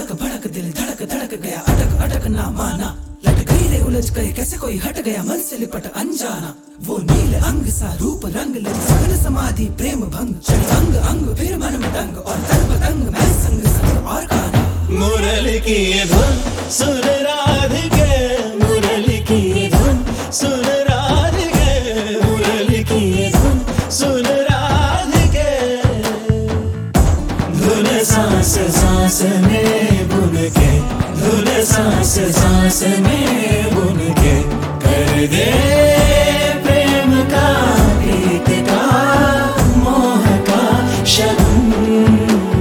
तड़क भड़क दिल धड़क धड़क गया, अटक अटक ना माना, लट गई रे उलझ गए कैसे कोई हट गया मन से लिपट अनजाना। वो नील अंग सा रूप रंग लगी सगन समाधि प्रेम भंग, चढ़ी अंग अंग फिर मन में दंग और तन पतंग मैं संग संग और गाना। मुरली की ये धुन सुन राधिके, मुरली की ये धुन सुन राधिके, मुरली की ये धुन सुन राधिके। धुन सांस सांस में बुन के, धुन सांस सांस में बुन के, कर दे प्रेम का गीत का मोह का शगुन।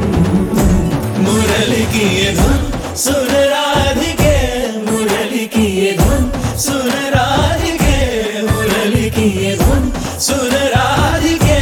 मुरली की ये धुन सुन राधिके, मुरली की ये धुन सुन राधिके, मुरली की ये धुन सुन राधिके।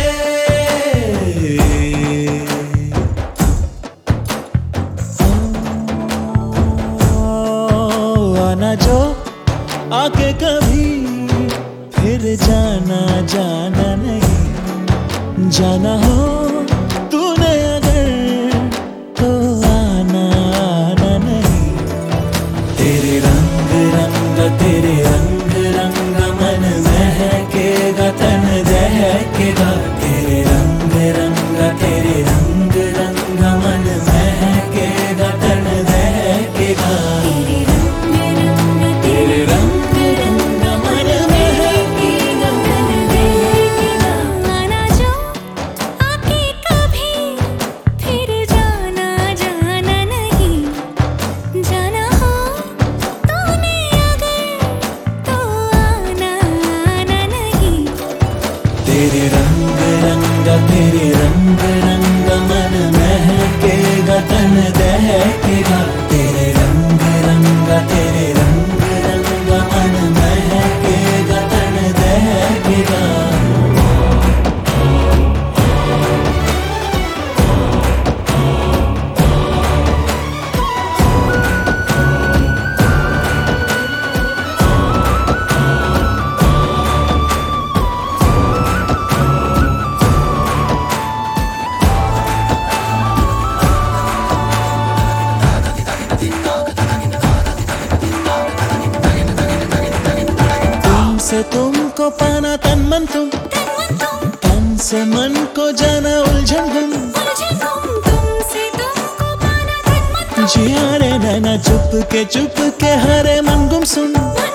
आना जो आके कभी फिर जाना जाना नहीं, जाना हो तूने अगर तो आना आना नहीं। तेरे रंग रंग तेरे रंग रंग मन महकेगा तन दहकेगा, तेरे रंग रंग तेरे रंग रंग मन महकेगा तन दहकेगा, तेरे रंग रंग मन महकेगा तन दहकेगा। आना जो आके कभी फिर जाना जाना नहीं, जाना हो तूने अगर तो आना आना नहीं। तेरे रंग रंग तेरे रंग रंग मन महकेगा तन दहकेगा, तेरे रंग रंग तेरे रंग रंग मन महकेगा तन दहकेगा। तुमसे तुमको पाना तन मन तुम, तन से मन को जाना उलझन गुम। तुमसे तुमको पाना तन मन तुम, जिया रे नैना चुप के हरे मन गुम सुन।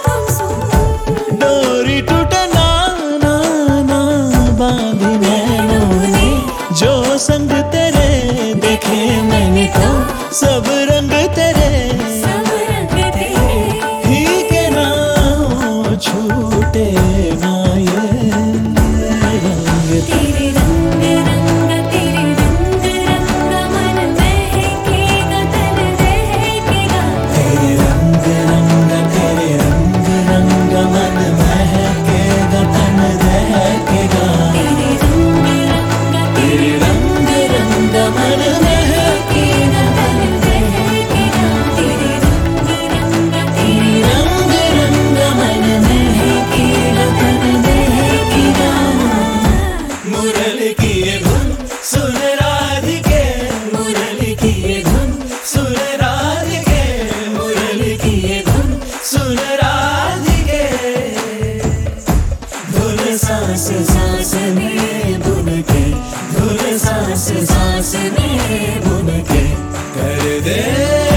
डोरी टूटे ना ना ना बांधी नैनों ने, जो संग तेरे देखे मैंने तो सब रंग तेरे, सब रंग तेरे। ही के ना हो छूटे ना ये रंग तेरे रंग रंग तेरे रंग रंग मन महकेगा तन दहकेगा, तेरे रंग रंग तेरे रंग रंग मन महकेगा तन दहकेगा, तेरे रंग रंग तेरे रंग रंग मन महकेगा तन दहकेगा, तेरे रंग रंग तेरे रंग रंग मन महकेगा तन दहकेगा। मुरली की ये धुन सुन राधिके, मुरली की ये धुन सुन राधिके, मुरली की ये धुन सुन राधिके। धुन सांस सांस में बुन के, धुन सांस सांस में बुन के, कर दे